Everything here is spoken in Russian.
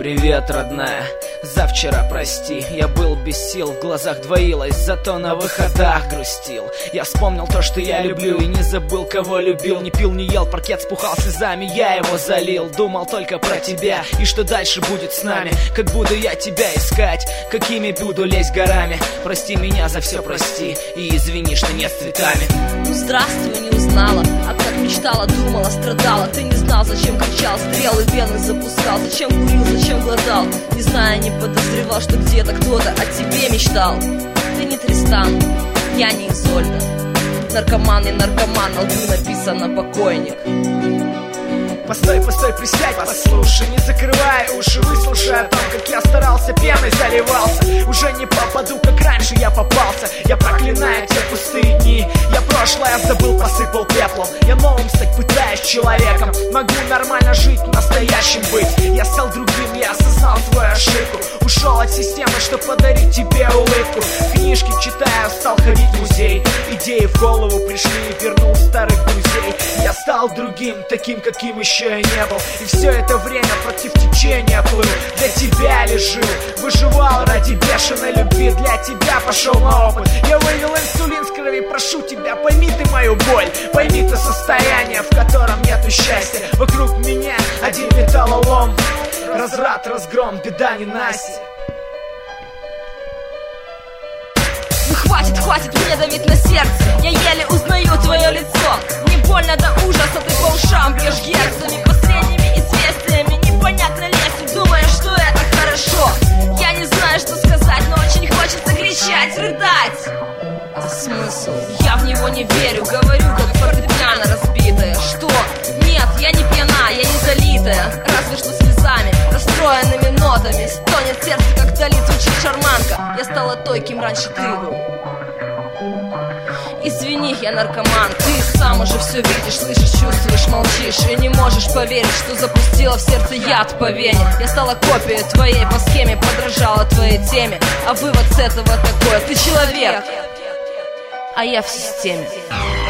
Привет, родная, завчера прости. Я был без сил, в глазах двоилось, зато на выходах грустил. Я вспомнил то, что я люблю, и не забыл, кого любил. Не пил, не ел, паркет спухал слезами, я его залил. Думал только про тебя, и что дальше будет с нами. Как буду я тебя искать, какими буду лезть горами. Прости меня за все, прости, и извини, что нет с цветами. Ну здравствуй, не узнала, а как мечтала, думала, страдала. Ты не знал, зачем кричал, стрелы вены запускал. Зачем курил, зачем глотал, не зная, не подозревал, что где-то кто-то о тебе мечтал. Ты не Тристан, я не Изольда. Наркоман и наркоман, на лбу написано покойник. Постой, постой, присядь, послушай, не закрывай уши, выслушай о том, как я старался, пеной заливался. Уже не попаду, как раньше я попался. Я проклинаю те пустые дни. Я прошлое забыл, посыпал пеплом. Я новым стать пытаюсь человеком. Могу нормально жить, настоящим быть. Я стал другим, я осознал свою ошибку. Ушел от системы, чтобы подарить тебе улыбку. Книжки читаю, стал ходить в музей. Идеи в голову пришли и вернул старых друзей. Я стал другим, таким, каким еще я не был. И все это время против течения плыл. Для тебя ли жил, выживал ради бешеной любви. Для тебя пошел на опыт. Я вывел инсулин с крови, прошу тебя, пойми ты мою боль. Пойми ты состояние, в котором нету счастья. Вокруг меня один металлолом. Разврат, разгром, беда, ненастье. Ну хватит, хватит мне давить на сердце. Я еле узнаю твое лицо. Мне больно до ужаса, ты по ушам бьешь герцами. Последними известиями непонятно лезть, думая, что это хорошо. Я не знаю, что сказать, но очень хочется кричать, рыдать. А смысл? Я в него не верю, говорю, как фортепиано разбитое. Что? Нет, я не пьяна, я не залитая. Разве что слезами, расстроенными нотами. Стонет сердце, как вдали звучит шарманка. Я стала той, кем раньше ты был. Извини, я наркоман. Ты сам уже все видишь, слышишь, чувствуешь, молчишь. И не можешь поверить, что запустила в сердце яд по вене. Я стала копией твоей по схеме, подражала твоей теме. А вывод с этого такой: ты человек, а я в системе.